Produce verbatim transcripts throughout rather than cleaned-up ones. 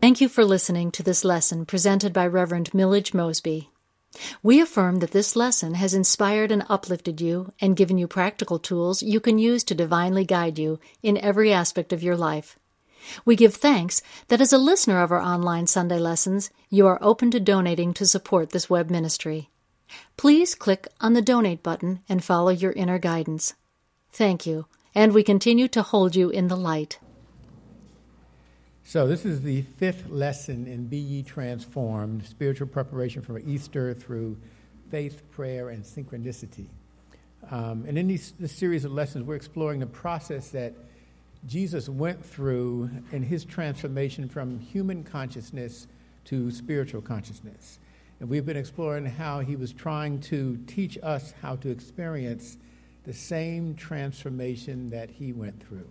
Thank you for listening to this lesson presented by Reverend Millage Mosby. We affirm that this lesson has inspired and uplifted you and given you practical tools you can use to divinely guide you in every aspect of your life. We give thanks that as a listener of our online Sunday lessons, you are open to donating to support this web ministry. Please click on the donate button and follow your inner guidance. Thank you, and we continue to hold you in the light. So this is the fifth lesson in Be Ye Transformed, spiritual preparation for Easter through faith, prayer, and synchronicity. Um, and in these, this series of lessons, we're exploring the process that Jesus went through in his transformation from human consciousness to spiritual consciousness. And we've been exploring how he was trying to teach us how to experience the same transformation that he went through.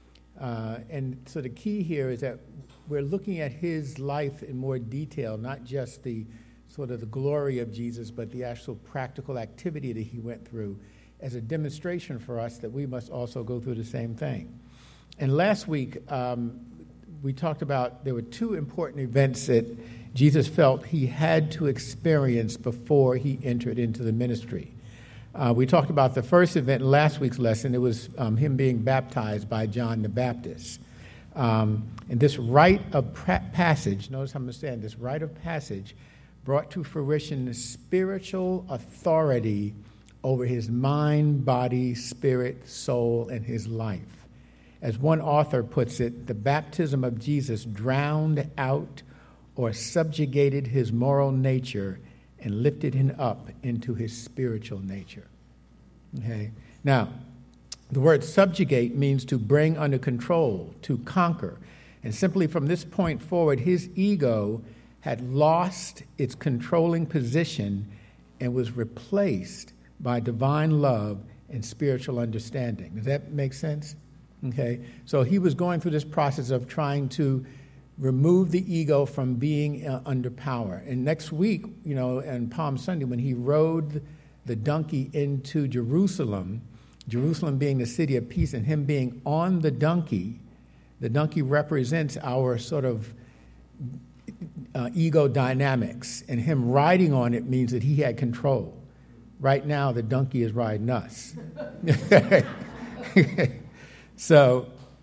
Uh, and so the key here is that we're looking at his life in more detail, not just the sort of the glory of Jesus, but the actual practical activity that he went through as a demonstration for us that we must also go through the same thing. And last week, um, we talked about there were two important events that Jesus felt he had to experience before he entered into the ministry. Uh, we talked about the first event in last week's lesson. It was um, him being baptized by John the Baptist. Um, and this rite of pra- passage, notice how I'm saying this rite of passage, brought to fruition the spiritual authority over his mind, body, spirit, soul, and his life. As one author puts it, the baptism of Jesus drowned out or subjugated his moral nature and lifted him up into his spiritual nature. Okay. Now, the word subjugate means to bring under control, to conquer. And simply from this point forward, his ego had lost its controlling position and was replaced by divine love and spiritual understanding. Does that make sense? Okay. So he was going through this process of trying to remove the ego from being uh, under power. And next week, you know, and Palm Sunday, when he rode the donkey into Jerusalem, Jerusalem being the city of peace, and him being on the donkey, the donkey represents our sort of uh, ego dynamics, and him riding on it means that he had control. Right now, the donkey is riding us. So,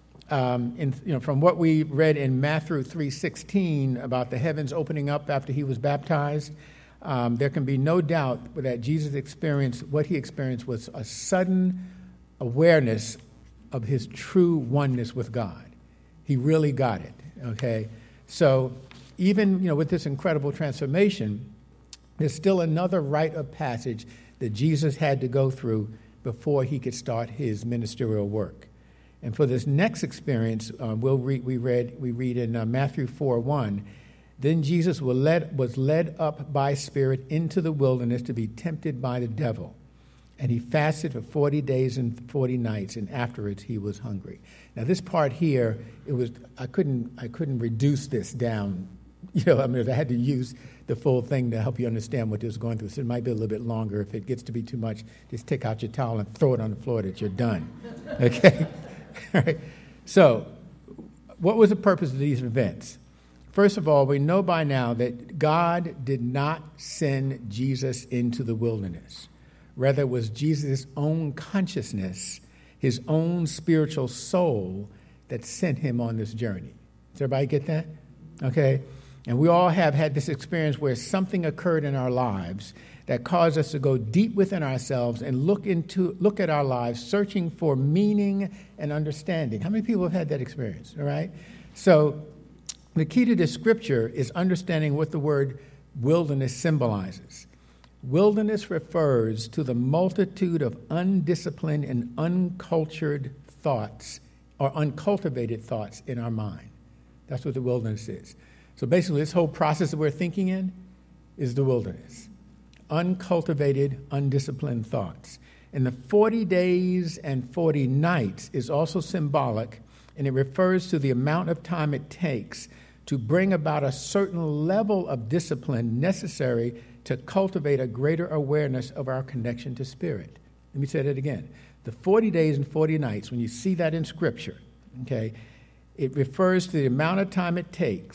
Um, in, you know, from what we read in Matthew three sixteen about the heavens opening up after he was baptized, um, there can be no doubt that Jesus experienced, what he experienced was a sudden awareness of his true oneness with God. He really got it, okay? So even, you know, with this incredible transformation, there's still another rite of passage that Jesus had to go through before he could start his ministerial work. And for this next experience, uh, we'll read, we read we read in uh, Matthew four one, then Jesus was led, was led up by Spirit into the wilderness to be tempted by the devil. And he fasted for forty days and forty nights, and afterwards he was hungry. Now this part here, it was I couldn't I couldn't reduce this down. You know, I mean, I had to use the full thing to help you understand what this was going through. So it might be a little bit longer. If it gets to be too much, just take out your towel and throw it on the floor that you're done. Okay? All right. So, what was the purpose of these events? First of all, we know by now that God did not send Jesus into the wilderness. Rather, it was Jesus' own consciousness, his own spiritual soul, that sent him on this journey. Does everybody get that? Okay? And we all have had this experience where something occurred in our lives that caused us to go deep within ourselves and look into look at our lives, searching for meaning and understanding. How many people have had that experience? All right? So the key to this scripture is understanding what the word wilderness symbolizes. Wilderness refers to the multitude of undisciplined and uncultured thoughts or uncultivated thoughts in our mind. That's what the wilderness is. So basically, this whole process that we're thinking in is the wilderness. Uncultivated, undisciplined thoughts. And the forty days and forty nights is also symbolic, and it refers to the amount of time it takes to bring about a certain level of discipline necessary to cultivate a greater awareness of our connection to spirit. Let me say that again. The forty days and forty nights, when you see that in Scripture, okay, it refers to the amount of time it takes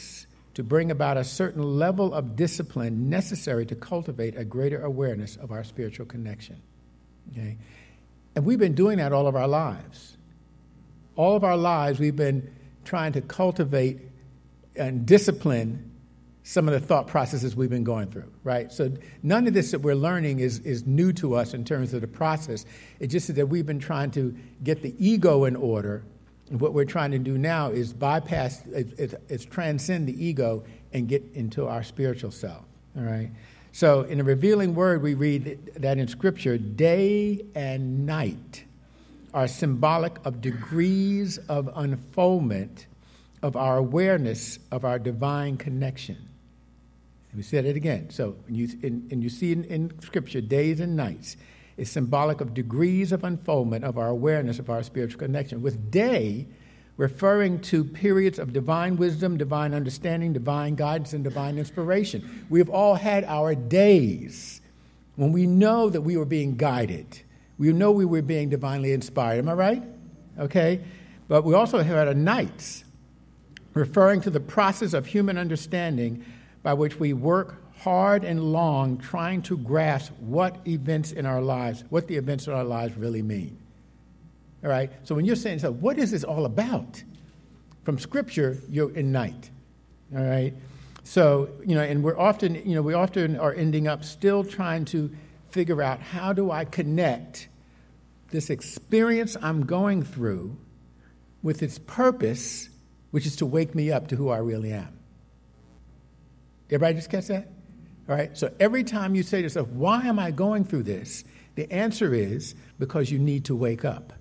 to bring about a certain level of discipline necessary to cultivate a greater awareness of our spiritual connection. Okay? And we've been doing that all of our lives. All of our lives, we've been trying to cultivate and discipline some of the thought processes we've been going through, right? So none of this that we're learning is, is new to us in terms of the process. It's just that we've been trying to get the ego in order. And what we're trying to do now is bypass, it, it, it's transcend the ego and get into our spiritual self, all right? So in the revealing word, we read that in Scripture, day and night are symbolic of degrees of unfoldment of our awareness of our divine connection. Let me say it again. So when you, in, and you see in, in Scripture, days and nights is symbolic of degrees of unfoldment of our awareness of our spiritual connection, with day referring to periods of divine wisdom, divine understanding, divine guidance, and divine inspiration. We have all had our days when we know that we were being guided. We know we were being divinely inspired. Am I right? Okay. But we also have our nights, referring to the process of human understanding by which we work hard and long trying to grasp what events in our lives, what the events in our lives really mean. All right? So when you're saying, so what is this all about? From Scripture, you're in night. All right? So, you know, and we're often, you know, we often are ending up still trying to figure out, how do I connect this experience I'm going through with its purpose, which is to wake me up to who I really am. Everybody just catch that? All right? So every time you say to yourself, why am I going through this? The answer is because you need to wake up.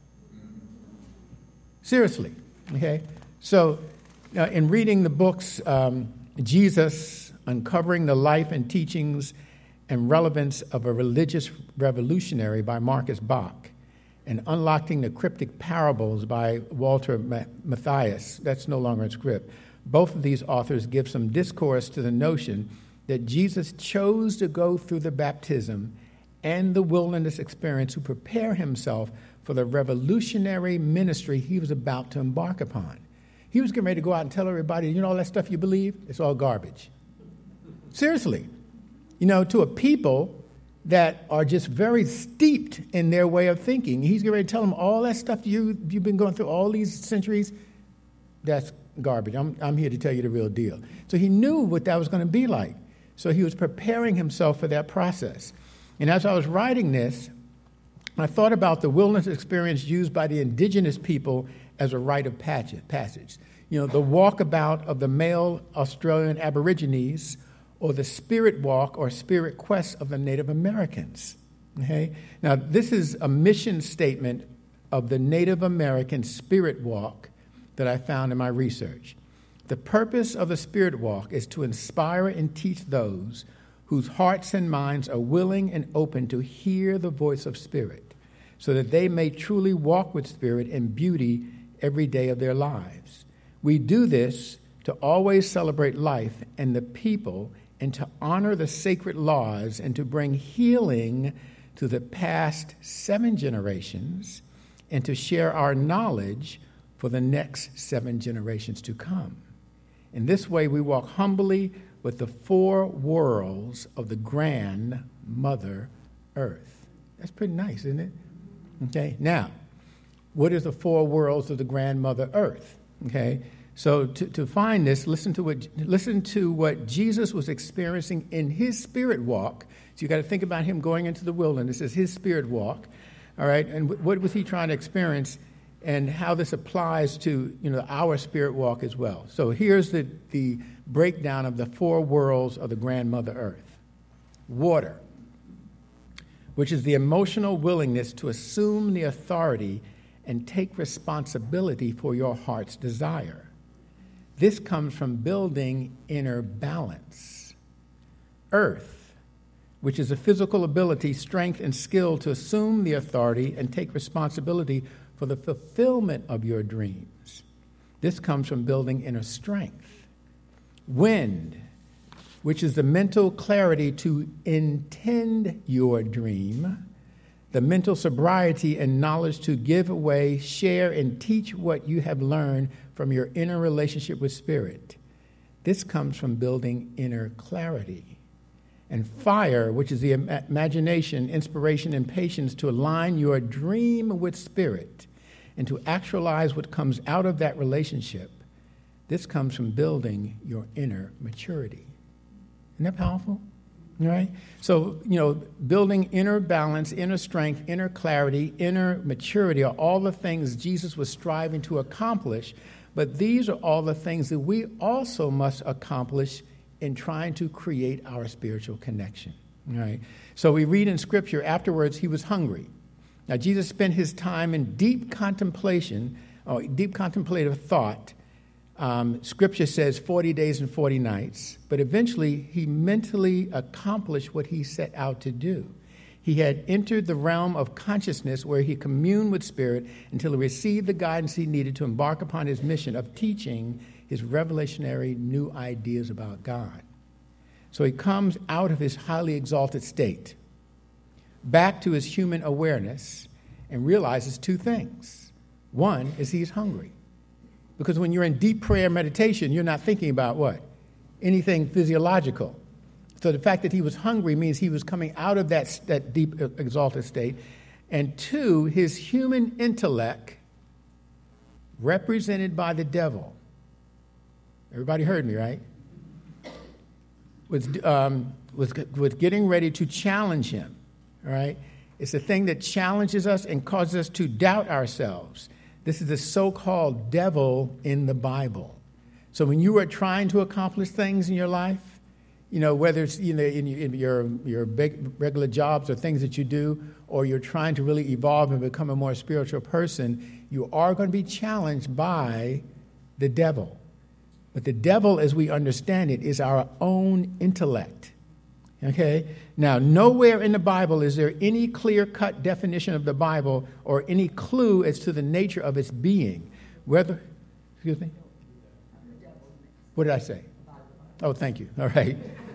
Seriously, okay? So uh, in reading the books, um, Jesus, Uncovering the Life and Teachings and Relevance of a Religious Revolutionary by Marcus Bach, and Unlocking the Cryptic Parables by Walter Matthias, that's no longer in script. Both of these authors give some discourse to the notion that Jesus chose to go through the baptism and the wilderness experience to prepare himself for the revolutionary ministry he was about to embark upon. He was getting ready to go out and tell everybody, you know all that stuff you believe? It's all garbage. Seriously. You know, to a people that are just very steeped in their way of thinking. He's getting ready to tell them all that stuff you, you've been going through all these centuries, that's garbage. I'm, I'm here to tell you the real deal. So he knew what that was going to be like. So he was preparing himself for that process. And as I was writing this, I thought about the wilderness experience used by the indigenous people as a rite of passage. You know, the walkabout of the male Australian Aborigines, or the spirit walk or spirit quest of the Native Americans. Okay? Now, this is a mission statement of the Native American spirit walk that I found in my research. The purpose of the spirit walk is to inspire and teach those whose hearts and minds are willing and open to hear the voice of spirit, so that they may truly walk with spirit and beauty every day of their lives. We do this to always celebrate life and the people, and to honor the sacred laws, and to bring healing to the past seven generations, and to share our knowledge for the next seven generations to come. In this way, we walk humbly with the four worlds of the grand Mother Earth. That's pretty nice, isn't it? Okay, now, what is the four worlds of the grand Mother Earth? Okay, so to, to find this, listen to what listen to what Jesus was experiencing in his spirit walk. So you got to think about him going into the wilderness as his spirit walk, all right? And w- what was he trying to experience, and how this applies to, you know, our spirit walk as well. So here's the, the breakdown of the four worlds of the grand Mother Earth. Water, which is the emotional willingness to assume the authority and take responsibility for your heart's desire. This comes from building inner balance. Earth, which is a physical ability, strength, and skill to assume the authority and take responsibility for the fulfillment of your dreams. This comes from building inner strength. Wind, which is the mental clarity to intend your dream, the mental sobriety and knowledge to give away, share, and teach what you have learned from your inner relationship with spirit. This comes from building inner clarity. And fire, which is the im- imagination, inspiration, and patience to align your dream with spirit and to actualize what comes out of that relationship. This comes from building your inner maturity. Isn't that powerful? All right? So, you know, building inner balance, inner strength, inner clarity, inner maturity are all the things Jesus was striving to accomplish. But these are all the things that we also must accomplish in trying to create our spiritual connection. All right? So we read in Scripture, afterwards he was hungry. Now, Jesus spent his time in deep contemplation, or deep contemplative thought. Um, scripture says forty days and forty nights, but eventually he mentally accomplished what he set out to do. He had entered the realm of consciousness where he communed with Spirit until he received the guidance he needed to embark upon his mission of teaching his revelationary new ideas about God. So he comes out of his highly exalted state, back to his human awareness, and realizes two things. One is he's hungry. Because when you're in deep prayer meditation, you're not thinking about what? Anything physiological. So the fact that he was hungry means he was coming out of that, that deep exalted state. And two, his human intellect, represented by the devil. Everybody heard me, right? Was, um, was, was getting ready to challenge him, all right? It's a thing that challenges us and causes us to doubt ourselves. This is the so-called devil in the Bible. So when you are trying to accomplish things in your life, you know, whether it's you know, in, in your, your big regular jobs or things that you do, or you're trying to really evolve and become a more spiritual person, you are going to be challenged by the devil. But the devil, as we understand it, is our own intellect. Okay? Now, nowhere in the Bible is there any clear-cut definition of the Bible or any clue as to the nature of its being. Whether, excuse me? What did I say? Oh, thank you. All right.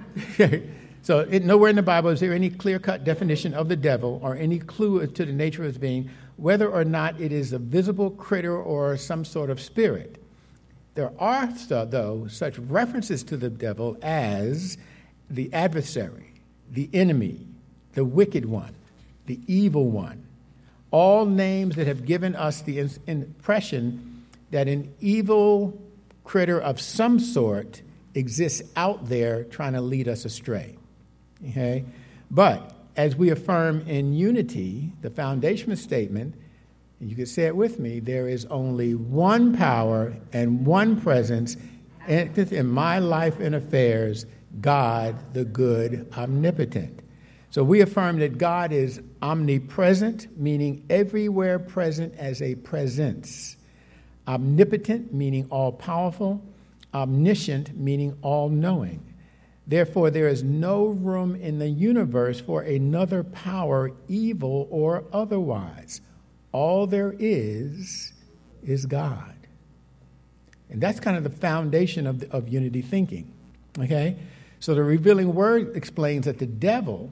So it, nowhere in the Bible is there any clear-cut definition of the devil or any clue as to the nature of its being, whether or not it is a visible critter or some sort of spirit. There are, though, such references to the devil as the adversary, the enemy, the wicked one, the evil one, all names that have given us the impression that an evil critter of some sort exists out there trying to lead us astray. Okay? But as we affirm in unity, the foundational statement, and you can say it with me, there is only one power and one presence in my life and affairs, God, the good, omnipotent. So we affirm that God is omnipresent, meaning everywhere present as a presence. Omnipotent, meaning all-powerful. Omniscient, meaning all-knowing. Therefore, there is no room in the universe for another power, evil or otherwise. All there is is God. And that's kind of the foundation of, of unity thinking. Okay? So the revealing word explains that the devil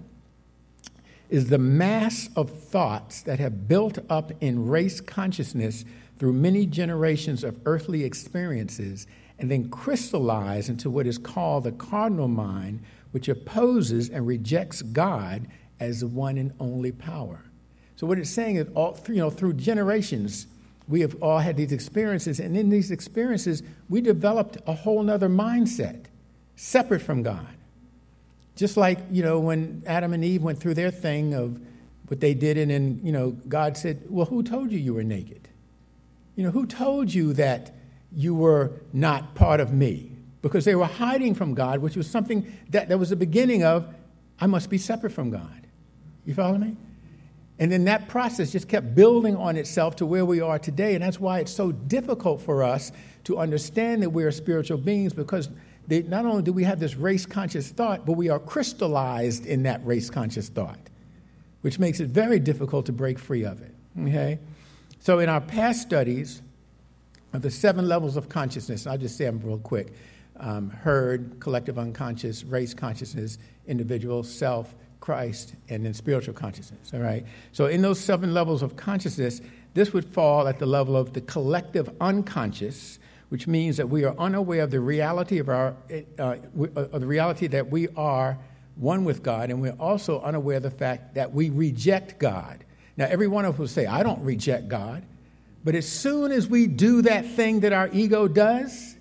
is the mass of thoughts that have built up in race consciousness through many generations of earthly experiences and then crystallize into what is called the cardinal mind, which opposes and rejects God as the one and only power. So what it's saying is, all, you know, through generations, we have all had these experiences, and in these experiences, we developed a whole other mindset, separate from God. Just like, you know, when Adam and Eve went through their thing of what they did, and then, you know, God said, well, who told you you were naked? You know, who told you that you were not part of me? Because they were hiding from God, which was something that, that was the beginning of, I must be separate from God. You follow me? And then that process just kept building on itself to where we are today. And that's why it's so difficult for us to understand that we are spiritual beings, because they, not only do we have this race-conscious thought, but we are crystallized in that race-conscious thought, which makes it very difficult to break free of it. Okay? So in our past studies of the seven levels of consciousness, I'll just say them real quick, um, herd, collective unconscious, race consciousness, individual, self, Christ, and then spiritual consciousness, all right? So in those seven levels of consciousness, this would fall at the level of the collective unconscious, which means that we are unaware of the reality of our uh, of the reality that we are one with God, and we're also unaware of the fact that we reject God. Now, every one of us will say, I don't reject God. But as soon as we do that thing that our ego does,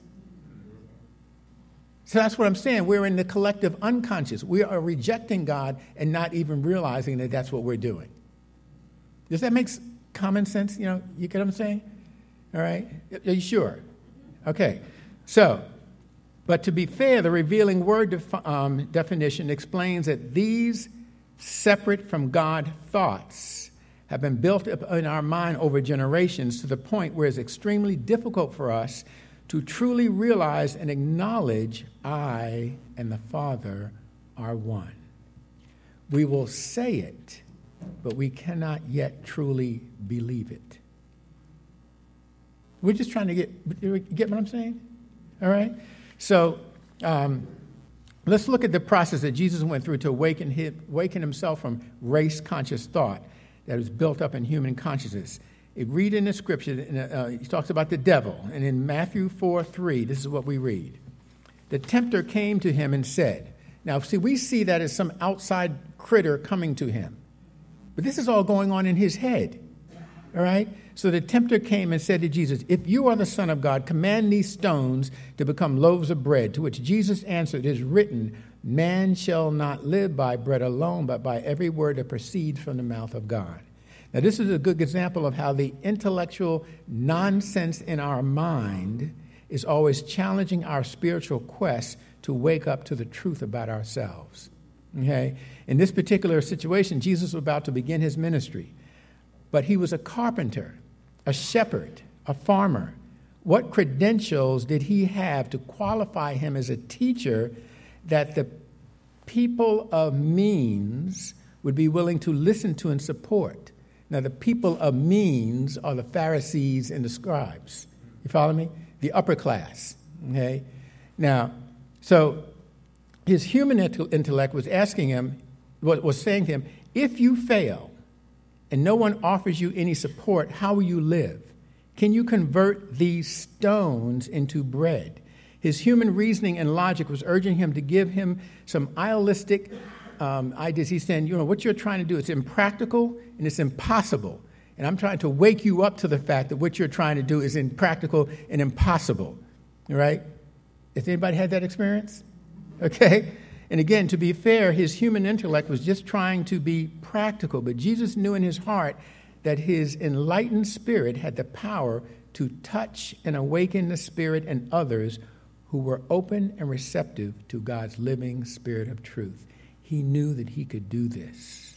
so that's what I'm saying. We're in the collective unconscious. We are rejecting God and not even realizing that that's what we're doing. Does that make common sense? You know, you get what I'm saying? All right? Are you sure? Okay. So, but to be fair, the revealing word def- um, definition explains that these separate from God thoughts have been built up in our mind over generations to the point where it's extremely difficult for us to truly realize and acknowledge I and the Father are one. We will say it, but we cannot yet truly believe it. We're just trying to get, get what I'm saying? All right? So um, let's look at the process that Jesus went through to awaken, him, awaken himself from race-conscious thought that was built up in human consciousness. It read in the scripture, uh, he talks about the devil. And in Matthew four three, this is what we read. The tempter came to him and said, now, see, we see that as some outside critter coming to him. But this is all going on in his head. All right? So the tempter came and said to Jesus, if you are the Son of God, command these stones to become loaves of bread. To which Jesus answered, it is written, man shall not live by bread alone, but by every word that proceeds from the mouth of God. Now, this is a good example of how the intellectual nonsense in our mind is always challenging our spiritual quest to wake up to the truth about ourselves. Okay? In this particular situation, Jesus was about to begin his ministry, but he was a carpenter, a shepherd, a farmer. What credentials did he have to qualify him as a teacher that the people of means would be willing to listen to and support? Now, the people of means are the Pharisees and the scribes. You follow me? The upper class. Okay? Now, so his human intellect was asking him, was saying to him, if you fail and no one offers you any support, how will you live? Can you convert these stones into bread? His human reasoning and logic was urging him to give him some idealistic um, ideas. He's saying, you know, what you're trying to do, it's impractical and it's impossible. And I'm trying to wake you up to the fact that what you're trying to do is impractical and impossible. All right? Has anybody had that experience? Okay? And again, to be fair, his human intellect was just trying to be practical. But Jesus knew in his heart that his enlightened spirit had the power to touch and awaken the spirit and others who were open and receptive to God's living spirit of truth. He knew that he could do this.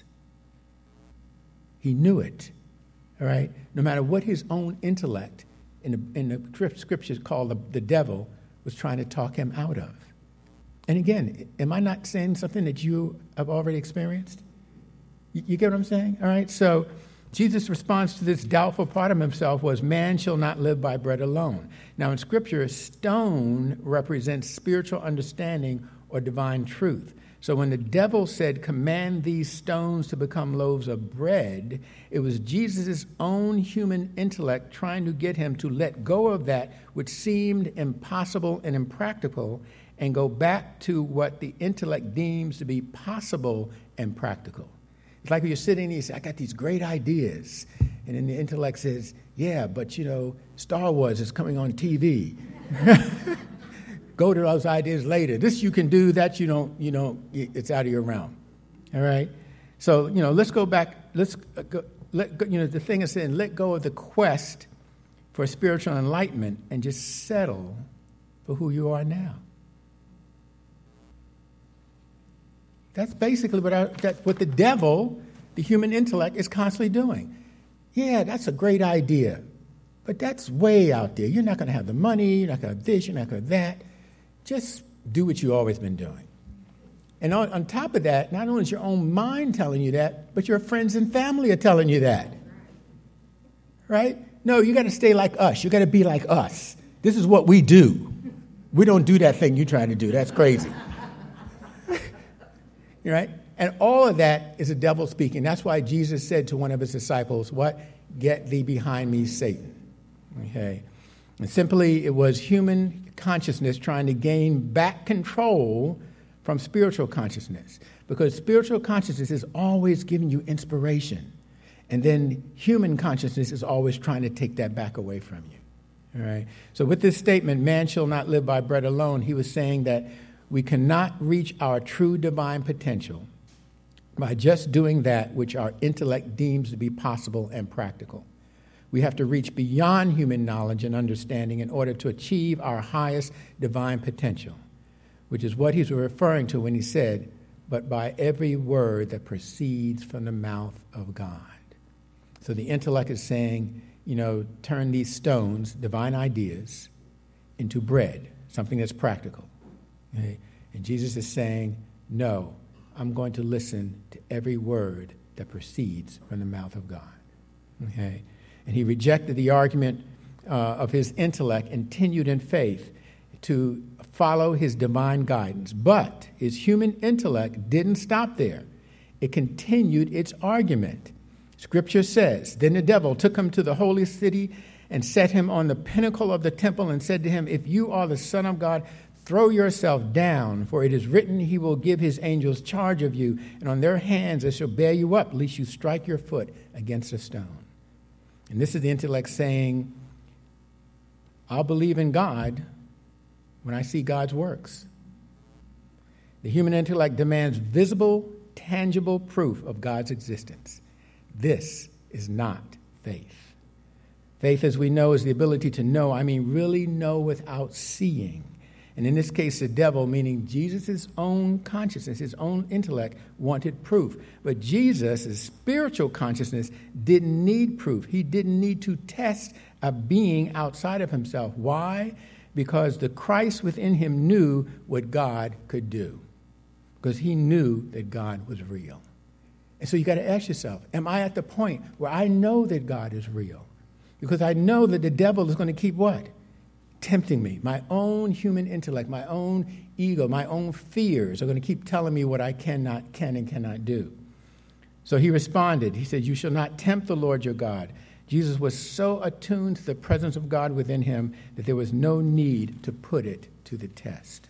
He knew it, all right? No matter what his own intellect in the, in the scriptures called the, the devil was trying to talk him out of. And again, am I not saying something that you have already experienced? You, you get what I'm saying? All right, so Jesus' response to this doubtful part of himself was, man shall not live by bread alone. Now, in Scripture, a stone represents spiritual understanding or divine truth. So when the devil said, command these stones to become loaves of bread, it was Jesus' own human intellect trying to get him to let go of that which seemed impossible and impractical and go back to what the intellect deems to be possible and practical. It's like when you're sitting and you say, I got these great ideas. And then the intellect says, yeah, but, you know, Star Wars is coming on T V. Go to those ideas later. This you can do, that you don't, you know, it's out of your realm. All right? So, you know, let's go back. Let's go, let go, you know, the thing is saying, let go of the quest for spiritual enlightenment and just settle for who you are now. That's basically what, I, that, what the devil, the human intellect, is constantly doing. Yeah, that's a great idea, but that's way out there. You're not going to have the money. You're not going to have this. You're not going to have that. Just do what you've always been doing. And on, on top of that, not only is your own mind telling you that, but your friends and family are telling you that. Right? No, you got to stay like us. You got to be like us. This is what we do. We don't do that thing you're trying to do. That's crazy. Right? And all of that is the devil speaking. That's why Jesus said to one of his disciples, what? Get thee behind me, Satan. Okay. And simply, it was human consciousness trying to gain back control from spiritual consciousness, because spiritual consciousness is always giving you inspiration, and then human consciousness is always trying to take that back away from you. All right. So with this statement, man shall not live by bread alone, he was saying that we cannot reach our true divine potential by just doing that which our intellect deems to be possible and practical. We have to reach beyond human knowledge and understanding in order to achieve our highest divine potential, which is what he's referring to when he said, but by every word that proceeds from the mouth of God. So the intellect is saying, you know, turn these stones, divine ideas, into bread, something that's practical. Okay? And Jesus is saying, no, I'm going to listen to every word that proceeds from the mouth of God. Okay? And he rejected the argument uh, of his intellect and continued in faith to follow his divine guidance. But his human intellect didn't stop there. It continued its argument. Scripture says, then the devil took him to the holy city and set him on the pinnacle of the temple and said to him, if you are the Son of God, throw yourself down, for it is written, he will give his angels charge of you, and on their hands they shall bear you up, lest you strike your foot against a stone. And this is the intellect saying, I'll believe in God when I see God's works. The human intellect demands visible, tangible proof of God's existence. This is not faith. Faith, as we know, is the ability to know, I mean really know without seeing. And in this case, the devil, meaning Jesus' own consciousness, his own intellect, wanted proof. But Jesus' spiritual consciousness didn't need proof. He didn't need to test a being outside of himself. Why? Because the Christ within him knew what God could do. Because he knew that God was real. And so you got to ask yourself, am I at the point where I know that God is real? Because I know that the devil is going to keep what? Tempting me. My own human intellect, my own ego, my own fears are going to keep telling me what I cannot, can and cannot do. So he responded. He said, you shall not tempt the Lord your God. Jesus was so attuned to the presence of God within him that there was no need to put it to the test.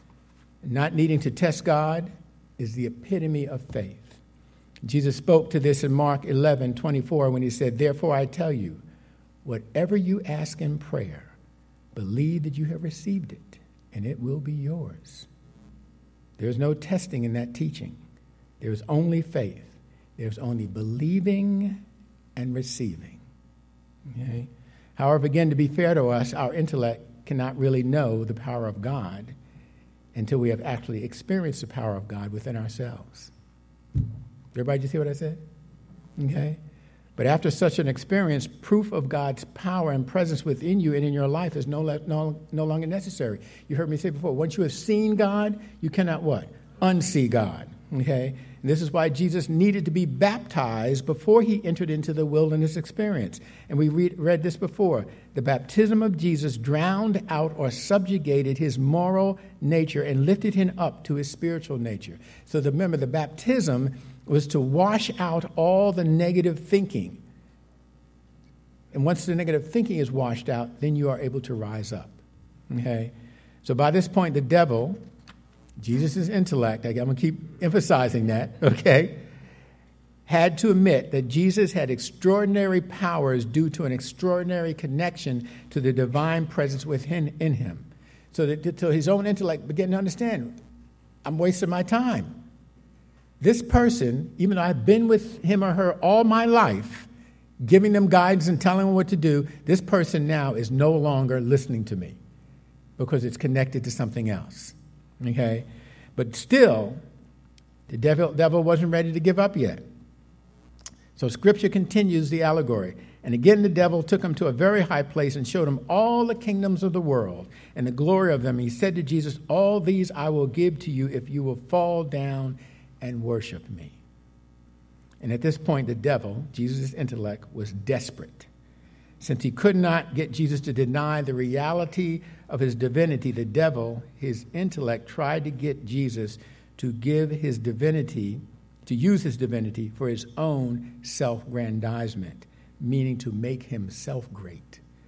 Not needing to test God is the epitome of faith. Jesus spoke to this in Mark eleven twenty-four when he said, therefore I tell you, whatever you ask in prayer, believe that you have received it, and it will be yours. There's no testing in that teaching. There's only faith. There's only believing and receiving. Okay? However, again, to be fair to us, our intellect cannot really know the power of God until we have actually experienced the power of God within ourselves. Everybody, did you see what I said? Okay? But after such an experience, proof of God's power and presence within you and in your life is no, no, no longer necessary. You heard me say before, once you have seen God, you cannot what? Unsee God. Okay? And this is why Jesus needed to be baptized before he entered into the wilderness experience. And we read, read this before. The baptism of Jesus drowned out or subjugated his moral nature and lifted him up to his spiritual nature. So the, remember, the baptism was to wash out all the negative thinking. And once the negative thinking is washed out, then you are able to rise up. Okay? So by this point, the devil, Jesus' intellect, I'm going to keep emphasizing that, okay, had to admit that Jesus had extraordinary powers due to an extraordinary connection to the divine presence within in him. So that so his own intellect began to understand, I'm wasting my time. This person, even though I've been with him or her all my life, giving them guidance and telling them what to do, this person now is no longer listening to me because it's connected to something else. Okay? But still, the devil, devil wasn't ready to give up yet. So Scripture continues the allegory. And again the devil took him to a very high place and showed him all the kingdoms of the world and the glory of them. He said to Jesus, all these I will give to you if you will fall down and worship me. And at this point, the devil, Jesus' intellect, was desperate. Since he could not get Jesus to deny the reality of his divinity, the devil, his intellect, tried to get Jesus to give his divinity, to use his divinity for his own self-grandizement, meaning to make himself great.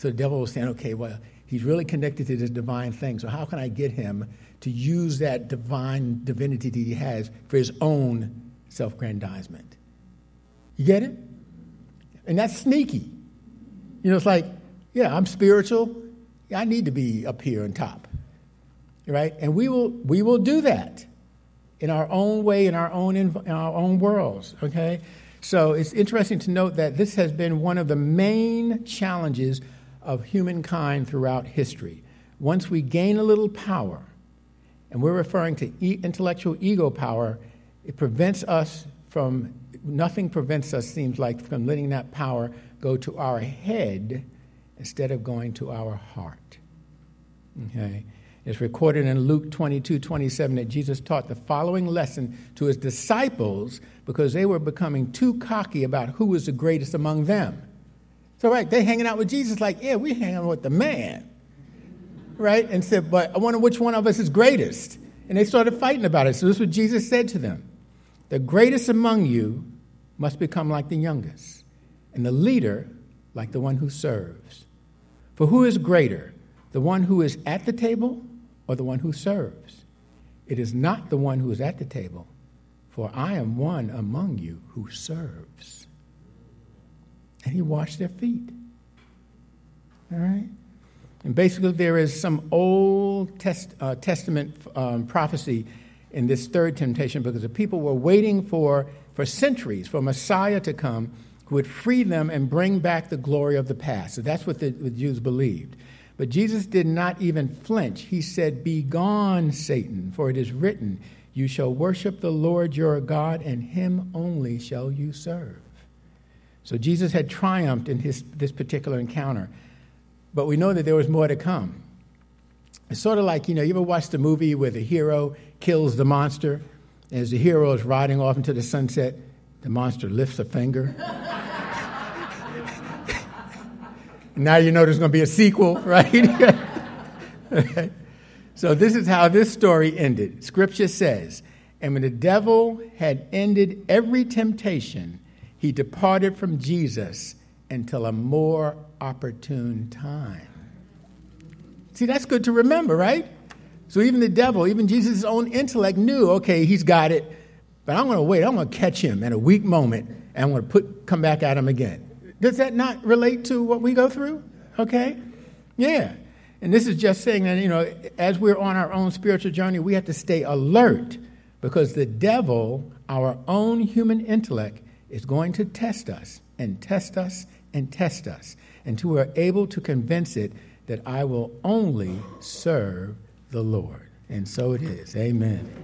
So the devil was saying, okay, well, he's really connected to this divine thing, so how can I get him to use that divine divinity that he has for his own self-grandizement? You get it? And that's sneaky. You know, it's like, yeah, I'm spiritual. Yeah, I need to be up here on top, right? And we will we will do that in our own way, in our own in our own worlds. Okay, so it's interesting to note that this has been one of the main challenges of humankind throughout history. Once we gain a little power, and we're referring to e- intellectual ego power, it prevents us from. Nothing prevents us, seems like, from letting that power go to our head instead of going to our heart. Okay? It's recorded in Luke twenty-two twenty-seven that Jesus taught the following lesson to his disciples because they were becoming too cocky about who was the greatest among them. So, right, they're hanging out with Jesus like, yeah, we're hanging out with the man. Right? And said, but I wonder which one of us is greatest. And they started fighting about it. So this is what Jesus said to them. The greatest among you must become like the youngest, and the leader like the one who serves. For who is greater, the one who is at the table or the one who serves? It is not the one who is at the table, for I am one among you who serves. And he washed their feet. All right? And basically there is some Old Test, uh, Testament um, prophecy in this third temptation because the people were waiting for, for centuries for Messiah to come who would free them and bring back the glory of the past. So that's what the, the Jews believed. But Jesus did not even flinch. He said, "Begone, Satan, for it is written, you shall worship the Lord your God, and him only shall you serve." So Jesus had triumphed in his, this particular encounter. But we know that there was more to come. It's sort of like, you know, you ever watched the movie where the hero kills the monster? As the hero is riding off into the sunset, the monster lifts a finger. Now you know there's going to be a sequel, right? Okay. So this is how this story ended. Scripture says, and when the devil had ended every temptation, he departed from Jesus until a more opportune time. See, that's good to remember, right? So even the devil, even Jesus' own intellect knew, okay, he's got it, but I'm going to wait. I'm going to catch him at a weak moment, and I'm going to put come back at him again. Does that not relate to what we go through? Okay? Yeah. And this is just saying that, you know, as we're on our own spiritual journey, we have to stay alert because the devil, our own human intellect, is going to test us and test us and test us until we're able to convince it that I will only serve the Lord. And so it is. Amen.